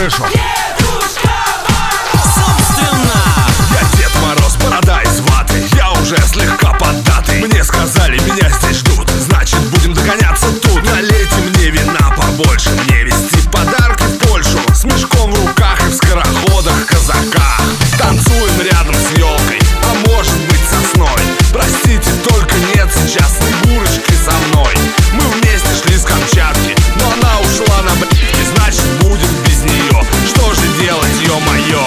крышу. Собственно, Я Дед Мороз, борода из ваты. Я уже слегка поддатый. Мне сказали, меня здесь ждут. Значит, будем догоняться тут. Налейте мне вина побольше. Мне везти подарки в Польшу. С мешком в руках и в скороходах, казаках. Танцуем рядом с елкой, а может быть сосной. Простите, только нет сейчас Снегурочки со мной. Мы вместе шли с Камчатки, но она ушла на брюки. Значит, будем без нее. Что же делать, ё-моё?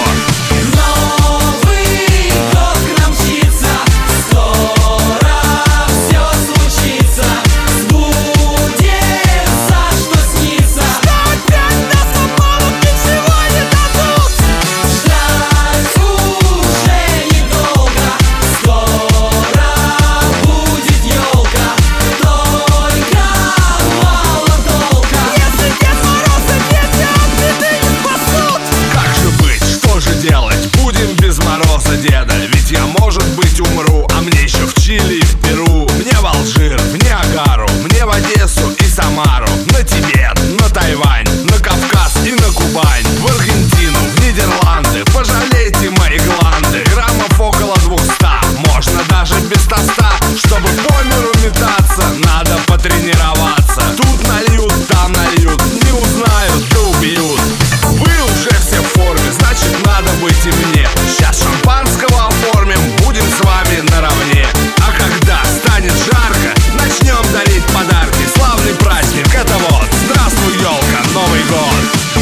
Новый год к нам мчится, скоро все случится, сбудется, что снится. Что опять нас обманут, ничего не дадут. Ждать уже недолго, скоро будет елка, только мало толка. Если Дед Мороз и дети от беды не спасут. Как же быть, что же делать? Будем без Мороза деда. Ведь я, может быть, умру, а мне еще в Чили и в Перу. Мне в Алжир, в Ниагару, мне в Одессу и Самару, на Тибет, на Тайвань, на Кавказ и на Кубань, в Аргентину, в Нидерланды. Пожалейте мои гланды, граммов около 200. Можно даже без тоста. Чтобы по миру метаться, надо потренироваться. Тут нальют, там нальют, не узнают, да убьют. Вы уже все в форме, значит, надо быть и мне. Сейчас шампанского оформим, будем с вами наравне. А когда станет жарко, начнем дарить подарки. Славный праздник, это вот, здравствуй, елка, Новый год.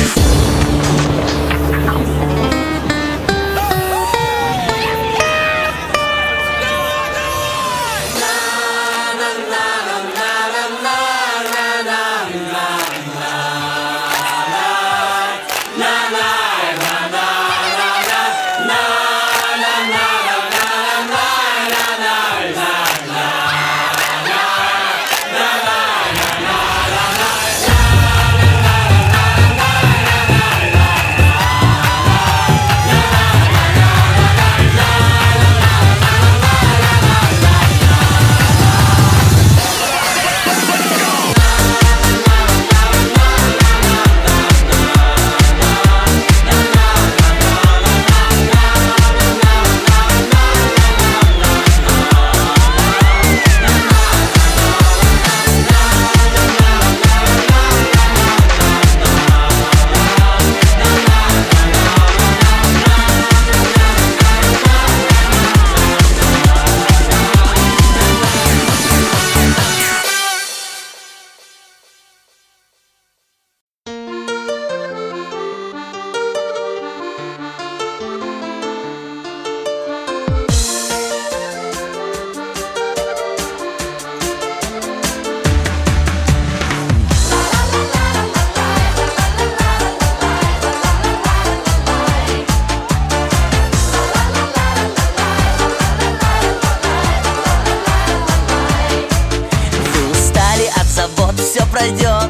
Все пройдет,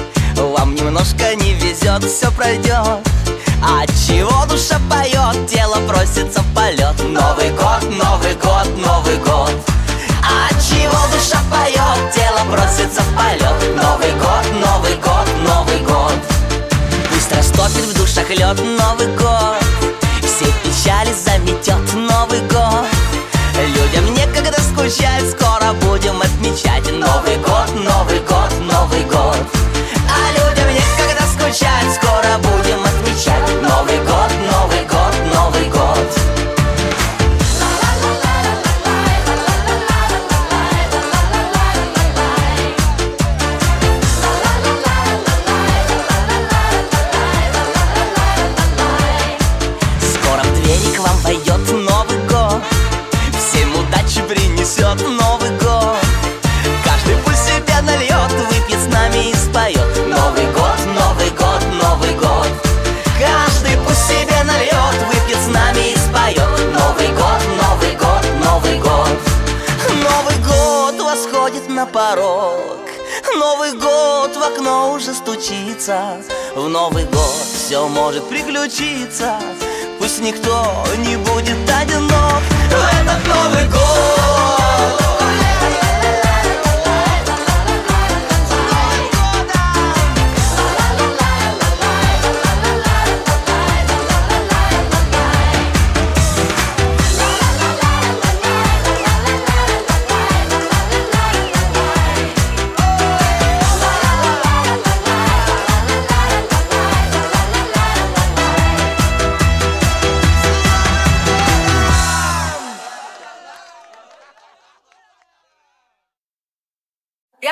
вам немножко не везет, все пройдет. От чего душа поет, тело просится в полет. Новый год, Новый год, Новый год. От чего душа поет, тело просится в полет. Новый год, Новый год, Новый год. Пусть растопит в душах лед Новый год, все печали заметет Новый год. Людям некогда скучать, скоро будем отмечать Новый год, Новый год, Новый год. А людям некогда скучать, скоро будем отмечать Новый год, Новый год, Новый год. Скоро в двери к вам войдет Новый год, всем удачи принесет Новый год. Каждый пусть себе нальет, выпьет с нами и споет Новый год, Новый год, Новый год. Каждый пусть себе нальет, выпьет с нами и споет Новый год, Новый год, Новый год. Новый год восходит на порог, Новый год в окно уже стучится. В Новый год все может приключиться, пусть никто не будет одинок в этот Новый год.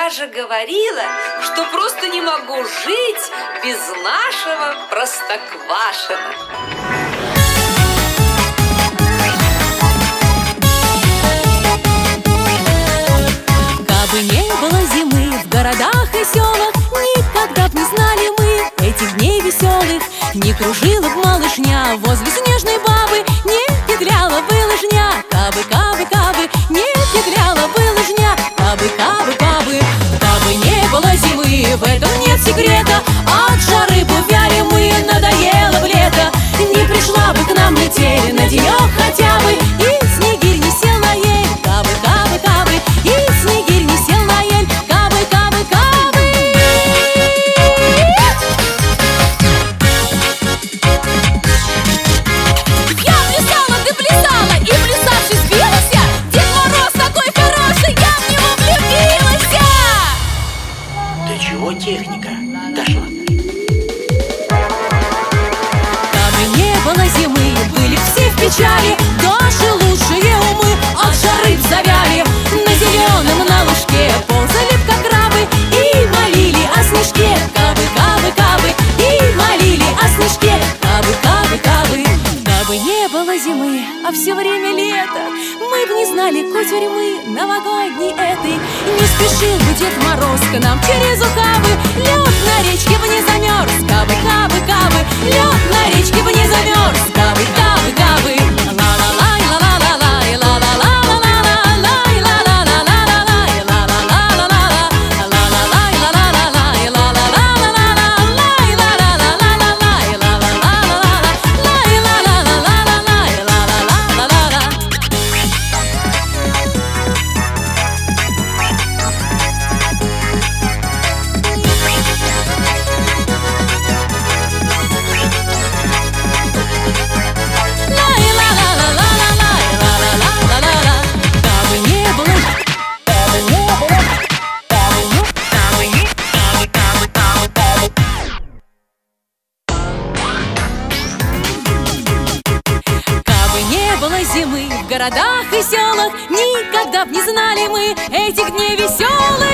Я же говорила, что просто не могу жить без нашего Простоквашино. Кабы не было зимы в городах и селах, никогда б не знали мы этих дней веселых. Не кружила б малышня возле снежной бабы, не петляла бы лыжня. Кабы, кабы, кабы, не петляла бы лыжня. Кабы, кабы, кабы, кабы не было зимы, в этом нет секрета. От жары бы вяли мы, надоело б лето. Не пришла бы к нам метель на денек хотя бы, и снегирь не сел на ель. Кабы, кабы, кабы, и снегирь не сел на ель. Кабы, кабы, кабы. Я плясала, ты плясала, и плясавший сбилась. Дед Мороз такой хороший, я в него влюбилась. До чего техника дошла? Кабы не было зимы, были все в печали. Наши лучшие умы от жары завяли. На зеленом на лужке ползали б как крабы и молили о снежке. Кабы, кабы, кабы, и молили о снежке. Кабы, кабы, кабы. Кабы не было зимы, а все время лето, мы б не знали кутерьмы новогодней этой. Не спешил бы Дед Мороз к нам через ухабы. Лед на речке бы не замерз. Кабы, кабы, кабы, лед на речке бы не замерз. Кабы, кабы, кабы. Зимы в городах и селах, никогда б не знали мы этих дней веселых.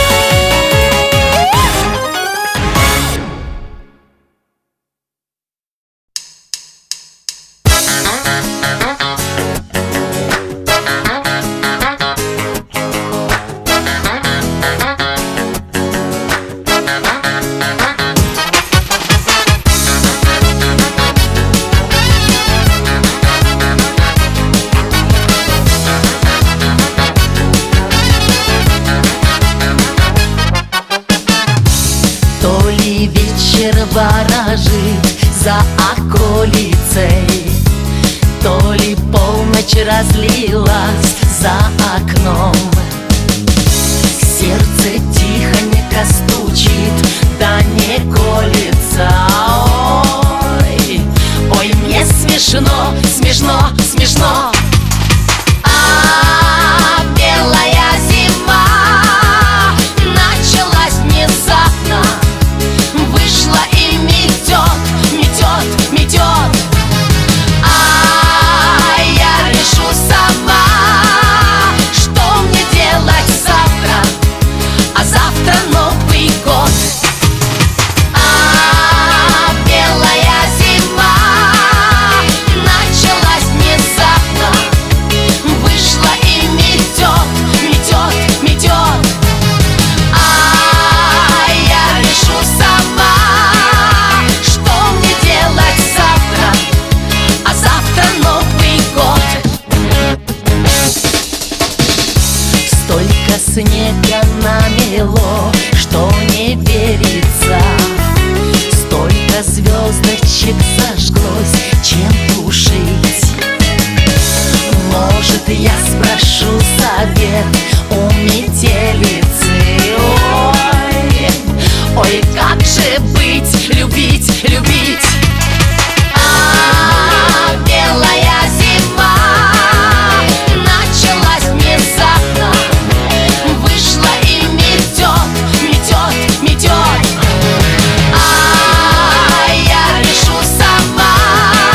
ворожит за околицей, то ли полночь разлилась за окном. Сердце тихонько стучит, да не колется. Ой, ой, мне смешно, смешно, смешно. А белая зима началась внезапно, вышла и метет, метет, метет. А я решу сама, что мне делать завтра, а завтра Новый год. А белая зима началась внезапно, вышла и метет, метет, метет. А я решу сама, что мне делать завтра, а завтра Новый год. Столько снега намело, что не верится, столько звездочек зажглось, чем тушить. Может, я спрошу совет у метелицы. Ой, ой, как же быть, любить, любить. А белая зима началась внезапно, вышла и метет, метет, метет. А я решу сама,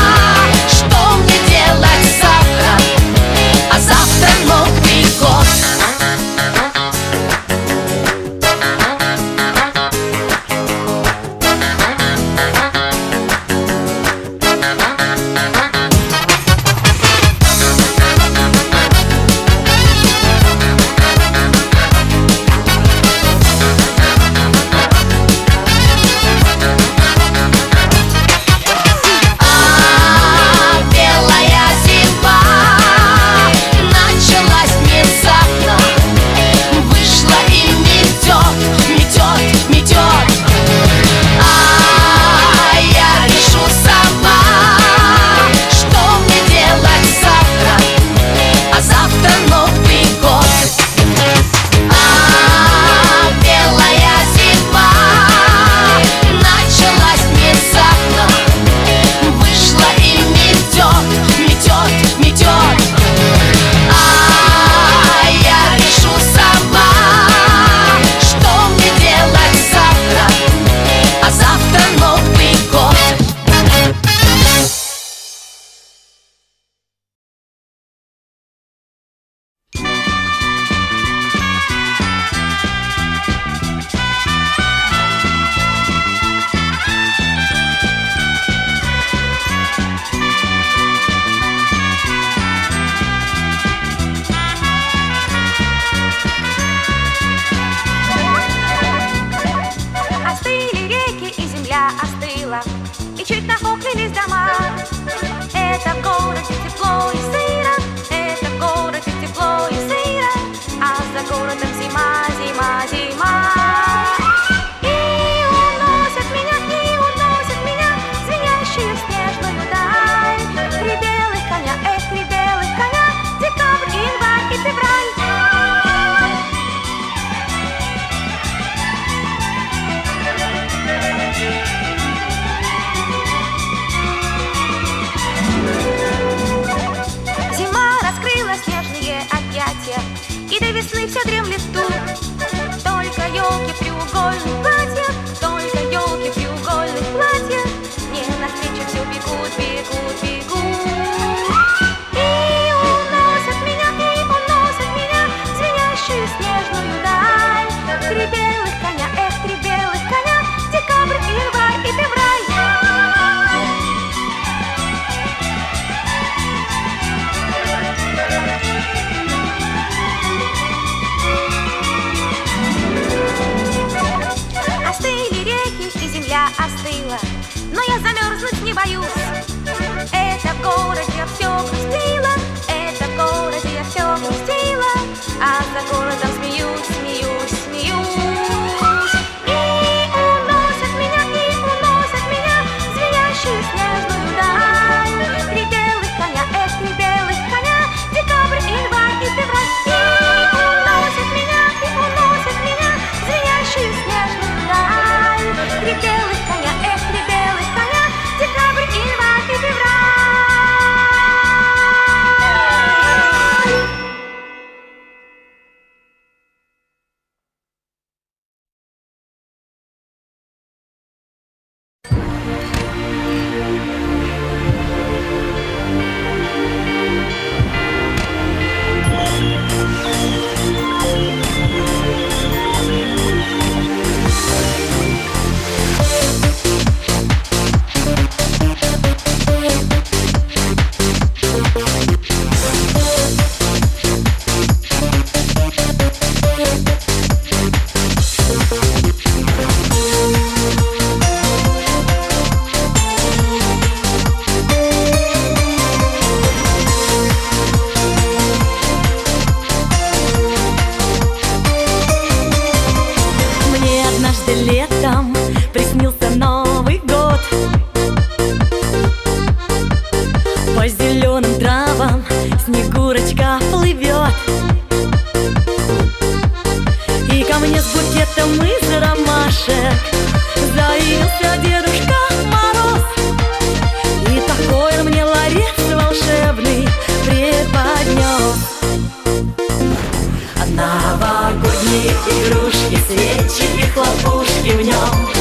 игрушки, свечи и хлопушки в нем.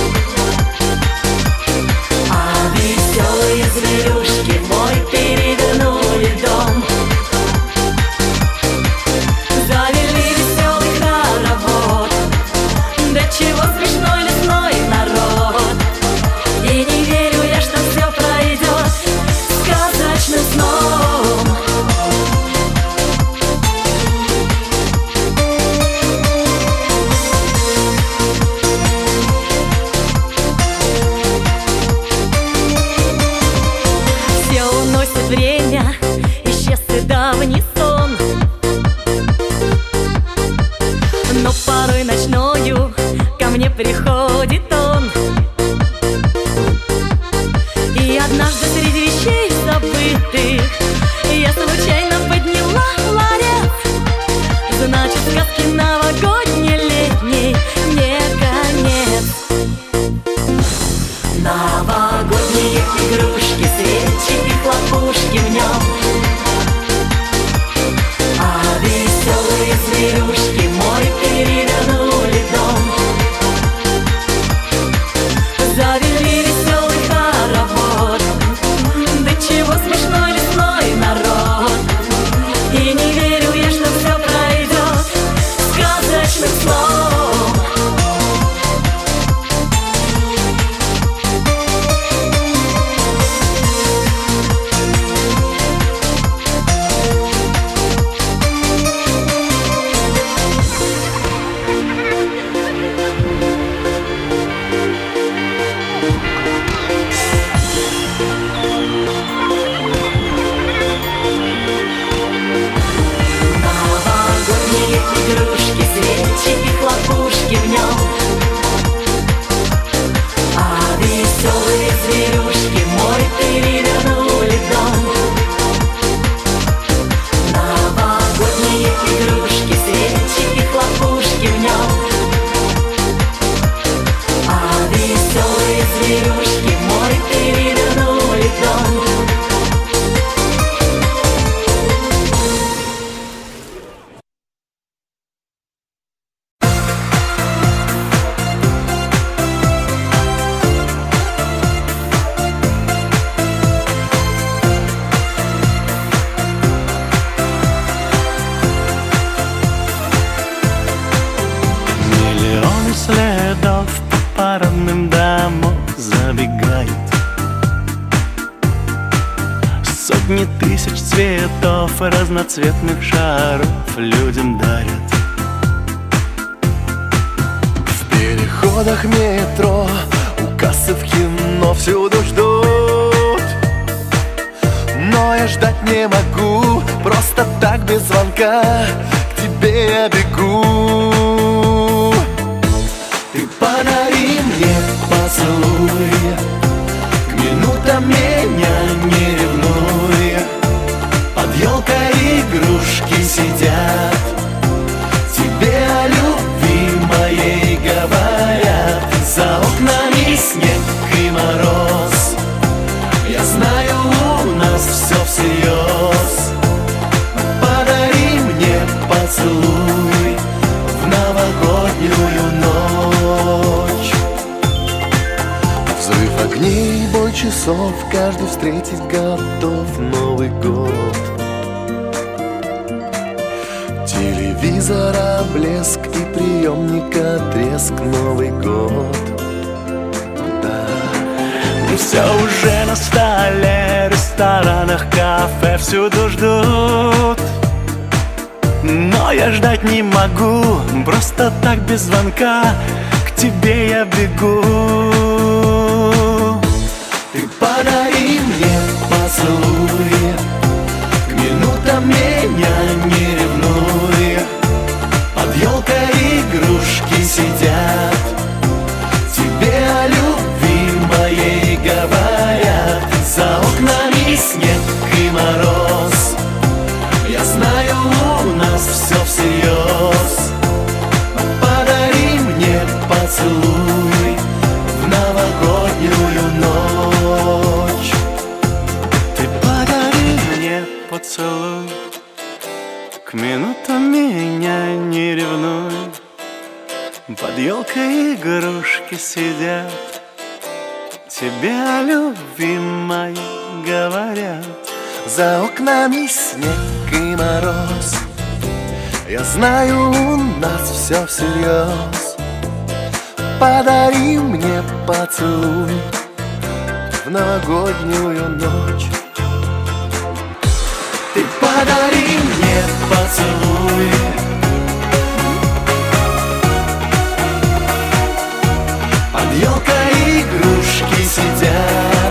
А веселые зверюшки мой перевернули дом. Завели веселый хоровод, да чего смешной лесной народ. И не верю я, что все пройдет сказочным сном. Все уносит время, исчез и давний сон. Но порой ночною ко мне приходит он. И однажды среди вещей забытых я случайно подняла ларец. Значит, сказки новогодней летней не конец. Новогодние игрушки, свечи и хлопушки в нем. А веселые зверюшки мой перевернули дом. Завели веселый хоровод, да чего смешной лесной народ. И не верю я, что все пройдет сказочным сном. Новогодние игрушки, свечи и хлопушки в нем. А веселые зверюшки мой перевернули дом. Новогодние игрушки, свечи и хлопушки в нем. А веселые зверюшки мой перевернули дом. Миллионы следов по парадным домам забегают. Сотни тысяч цветов разноцветных шаров людям дарят. В переходах метро, у кассы в кино всюду ждут. Но я ждать не могу, просто так без звонка к тебе я бегу. Ты подари мне поцелуй, к минутам меня не ревнуй. Под елкой игрушки сидят, тебе о любви моей говорят. За окнами снег и мороз, я знаю, у нас все всерьез. Подари мне поцелуй в новогоднюю ночь. Взрыв огней, бой часов, каждый встретить готов Новый год. Телевизора блеск и приемника треск, Новый год. Да. И все уже на столе, ресторанах, кафе всюду ждут. Но я ждать не могу, просто так без звонка к тебе я бегу. Ты подари мне поцелуй, к минутам меня не ревнуй. Под елкой игрушки сидят, тебе о любви моей говорят. За окнами снег и мороз, я знаю, у нас все всерьез. Подари мне поцелуй в Под елкой игрушки сидят, тебя, любимая, говорят. За окнами снег и мороз, я знаю, у нас все всерьез. Подари мне поцелуй в новогоднюю ночь. Ты подари мне поцелуй. Под елкой игрушки сидят,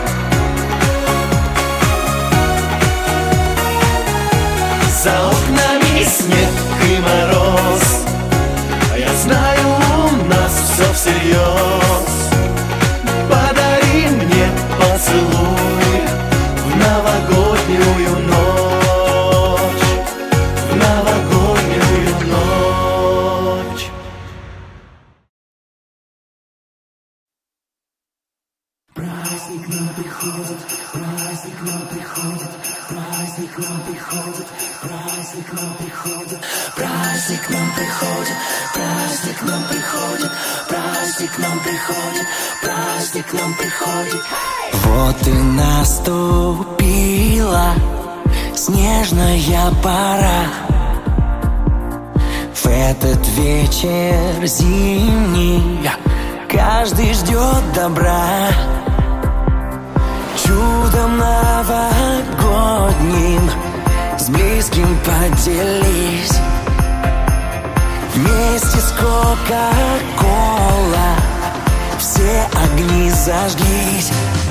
за окнами снег и мороз, я знаю, у нас все всерьез. Подари мне поцелуй в новогоднюю ночь, в новогоднюю ночь. Праздник нам приходит, праздник нам приходит, праздник нам приходит, праздник нам приходит, праздник нам приходит, праздник нам приходит, праздник нам приходит, праздник нам приходит. Вот и наступила снежная пора. В этот вечер зимний каждый ждет добра. Чудом новогодним с близким поделись. Вместе с Кока-Кола все огни зажглись.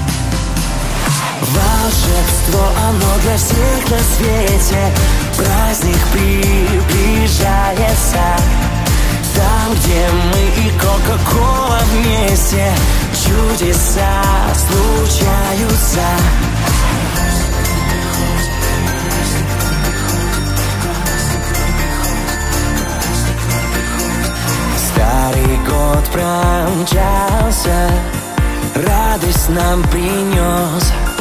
Волшебство, оно для всех на свете. Праздник приближается. Там, где мы и Кока-Кола вместе, чудеса случаются. Старый год промчался, радость нам принес.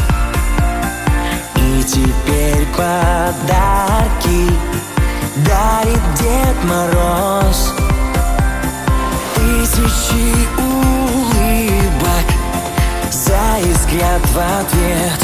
И теперь подарки дарит Дед Мороз. Тысячи улыбок заискрят в ответ.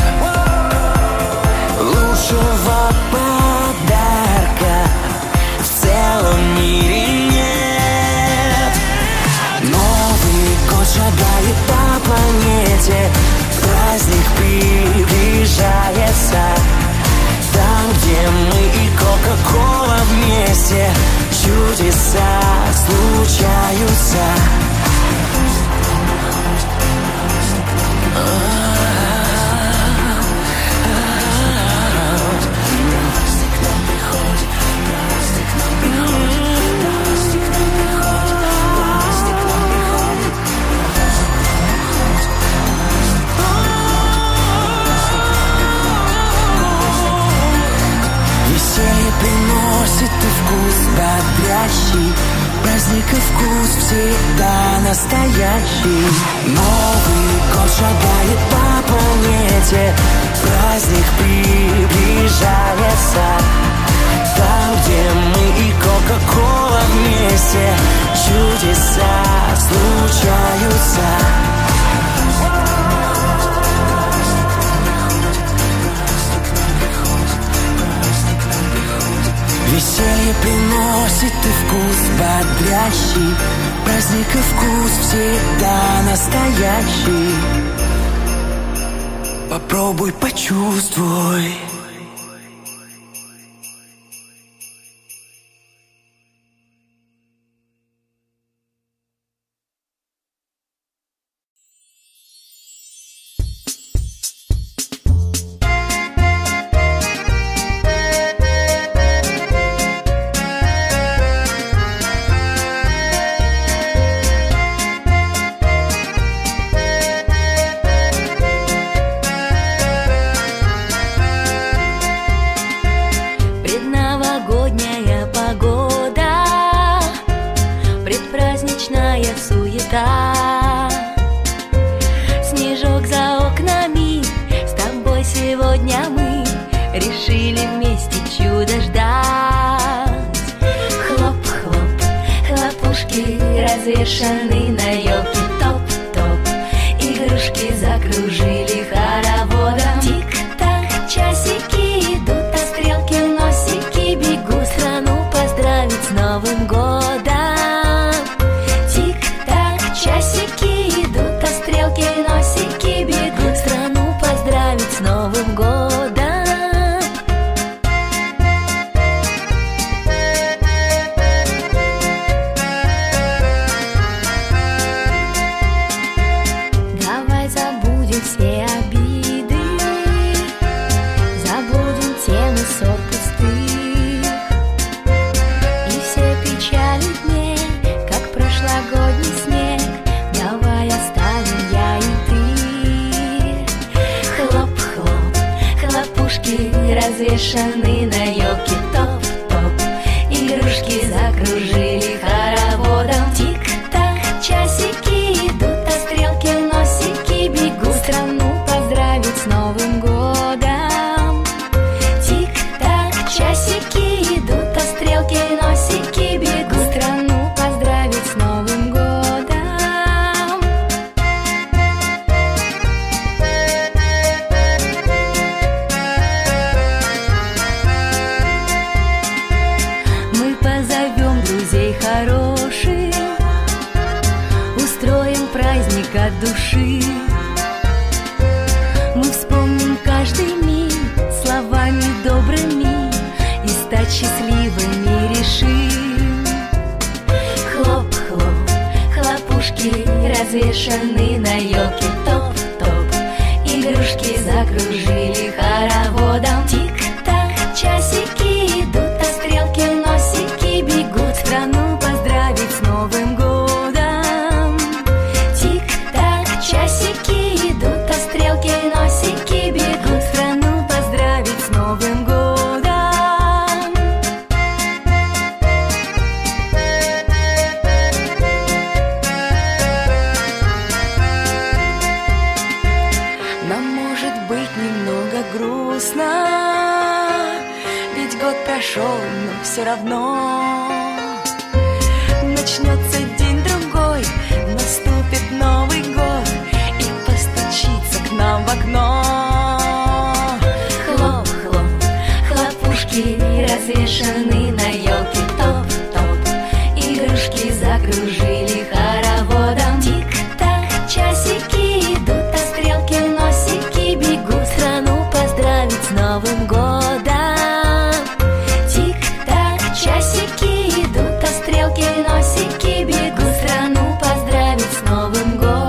Лучшего подарка в целом мире нет. Новый год шагает по планете, праздник приближается. Там, где мы и Кока-Кола вместе, чудеса случаются. Веселье приносит и вкус бодрящий, праздник и вкус всегда настоящий. Новый год шагает по планете, праздник приближается. Там, где мы и Кока-Кола вместе, чудеса случаются. Веселье приносит и вкус бодрящий, праздник и вкус всегда настоящий. Попробуй, почувствуй. Снежок за окнами, с тобой сегодня мы решили вместе чудо ждать. Хлоп-хлоп, хлопушки, разве развешаны на елке топ-топ. Игрушки закружили хороводом. Тик-так, часики идут, а стрелки носики бегут страну поздравить с Новым годом. Тик-так, часики идут, а стрелки носики бегут страну поздравить с Новым годом. Давай забудем все обиды, забудем темы ссор пустых и все печали дней, как прошлогодний снег. Давай оставим я и ты. Хлоп-хлоп, хлопушки развешаны на елке топ-топ. Игрушки закружили хороводом. Тик-так, часики идут, а стрелки носики бегут страну поздравить с Новым годом. Тик-так, часики идут, а стрелки носики бегут страну поздравить с Новым годом. Мы позовем друзей хороших, устроим праздник от души. Мы вспомним каждый миг словами добрыми и стать счастливыми решим. Хлоп-хлоп, хлопушки развешаны на елке топ-топ. Игрушки закружили хороводом. Тик-так, часики идут, а стрелки носики бегут страну поздравить с Новым годом. Тик-так, часики идут, а стрелки носики бегут страну поздравить с Новым годом. Нам может быть немного грустно, ведь год прошел, но все равно начнется день-другой, наступит Новый год и постучится к нам в окно. Хлоп-хлоп, хлопушки развешаны на елке топ-топ. Игрушки закружили хороводом. Тик-так, часики идут, а стрелки носики бегут страну поздравить с Новым годом. Тик-так, часики идут, а стрелки носики бегут страну поздравить с Новым годом.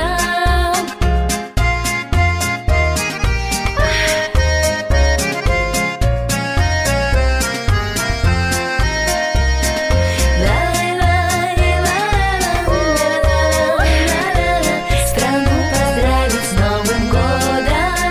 Страну поздравить с Новым годом.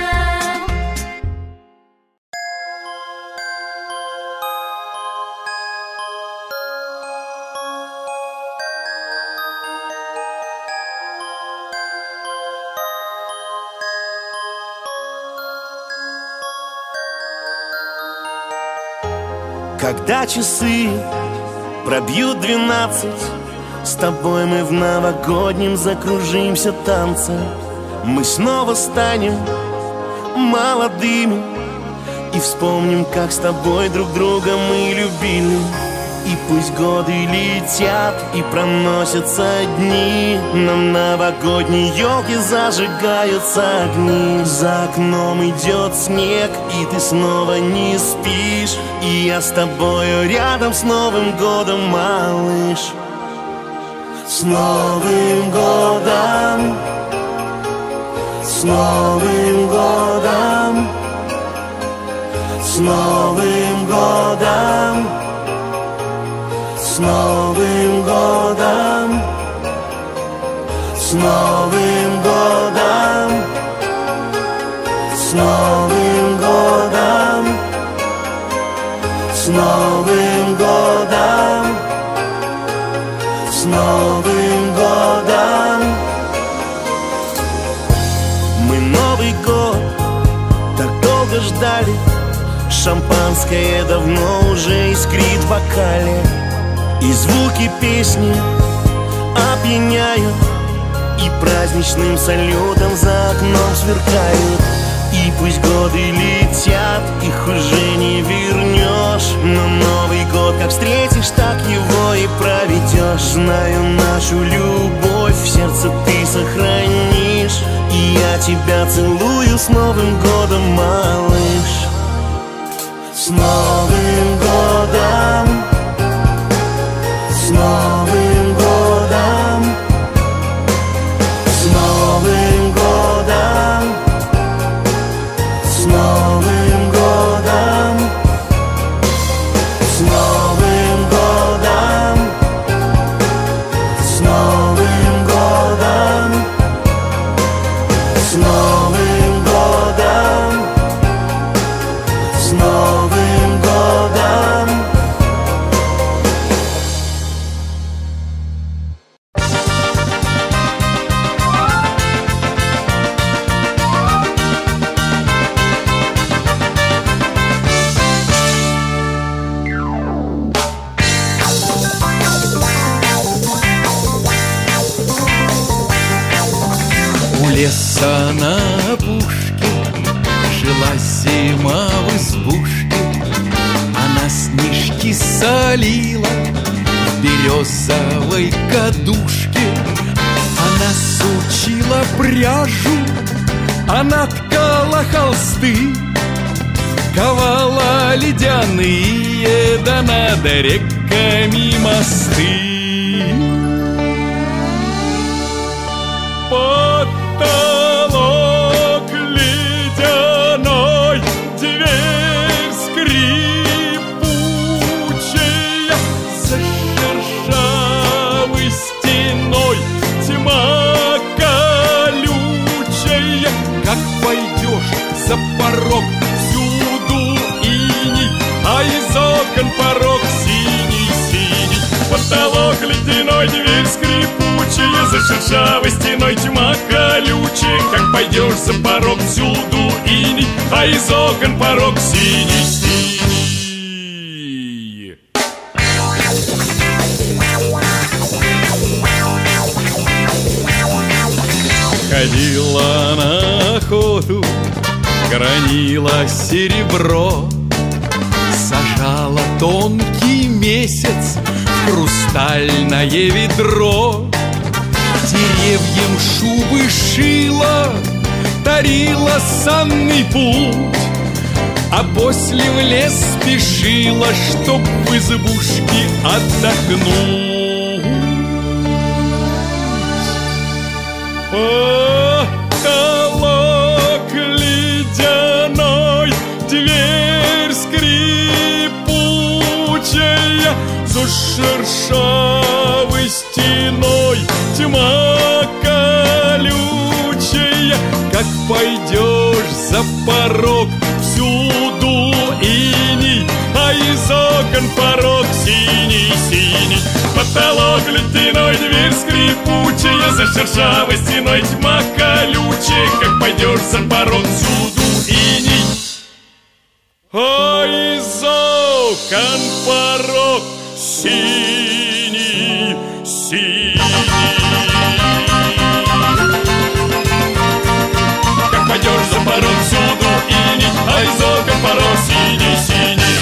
Когда часы пробьют 12, с тобой мы в новогоднем закружимся танце. Мы снова станем молодыми и вспомним, как с тобой друг друга мы любили. И пусть годы летят и проносятся дни, на новогодней елке зажигаются огни. За окном идет снег, и ты снова не спишь, и я с тобою рядом с Новым годом, малыш. С Новым годом, с Новым годом, с Новым годом, с Новым годом, с Новым годом, с Новым годом, с Новым годом, с Новым годом. Мы Новый год так долго ждали, шампанское давно уже искрит в бокале, и звуки песни опьяняют и праздничным салютом за окном сверкают. И пусть годы летят, их уже не вернешь, но Новый год как встретишь, так его и проведешь. Знаю, нашу любовь в сердце ты сохранишь, и я тебя целую с Новым годом, малыш. С Новым годом, с Новым годом, с Новым годом, с Новым годом, с Новым годом, с Новым годом, с Новым годом, с Новым годом. У леса на опушке жила зима в избушке. Она снежки солила в березовой кадушке. Она сучила пряжу, она ткала холсты, ковала ледяные, да над реками мосты. Потолок ледяной, дверь скрипучая, за шершавой стеной тьма колючая. Как пойдешь за порог, всюду иней, а из окон порог синий-синий. Потолок ледяной, дверь скрипучая, за шершавой стеной тьма колючая. Как пойдешь за порог, всюду иней, а из окон порог синий-синий. Ходила на охоту, гранила серебро, сажала тонкий месяц в хрустальное ведро. Деревьям шубы шила, тарила санный путь, а после в лес спешила, чтоб в избушке отдохнуть. Потолок ледяной, дверь скрипучая, за шершавой стеной тьма колючая. Как пойдешь за порог, всюду иней, а из окон порог синий-синий. Потолок ледяной, дверь скрипучая, за шершавой стеной тьма колючая. Как пойдешь за порог, всюду иней, а из окон порог синий-синий. Как пойдешь за порог, всюду иней, а из окон порог синий-синий.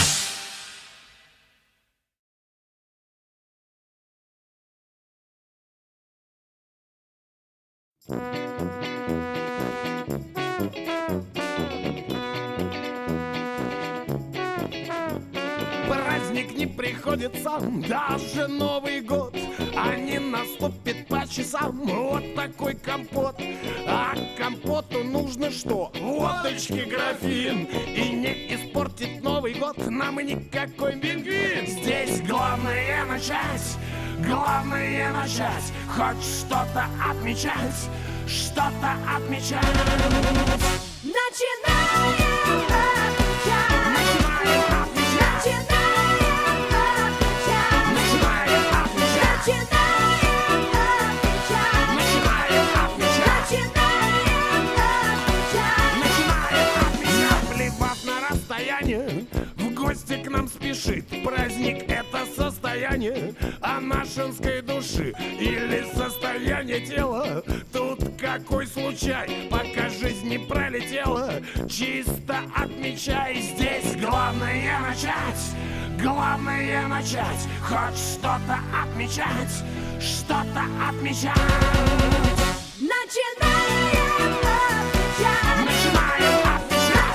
Праздник не приходит сам, даже Новый год, а не наступит по часам. Вот такой компот. А компоту нужно что? Водочки графин. И не испортит Новый год нам никакой пингвин. Здесь главное начать, хоть что-то отмечать, что-то отмечать. Начинаем отмечать, Начинаем отмечать, начинаем отмечать, начинаем отмечать, начинаем отмечать. Наплевав на расстояние, в гости к нам спешит. Праздник — это состояние состояние, она женской души или состояние тела. Тут какой случай, пока жизнь не пролетела. Чисто отмечай, здесь главное начать. Главное начать, хоть что-то отмечать, что-то отмечать. Начинаем отмечать. Начинаем отмечать.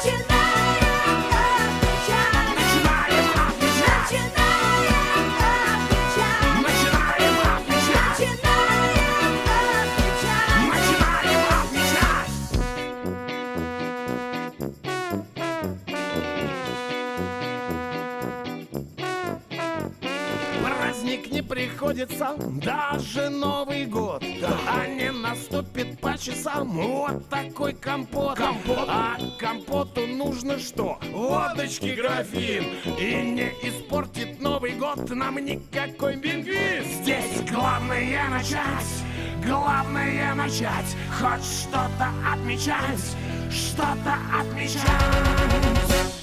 Начинаем отмечать. Начинаем отмечать. Начинаем отмечать. Начинаем отмечать. Праздник не приходится, даже Новый год, а не наступит по часам. Вот такой компот. А компоту нужно что? Водочки графин. И не испортит Новый год нам никакой бензин. Здесь главное начать. Главное начать. Хоть что-то отмечать. Что-то отмечать.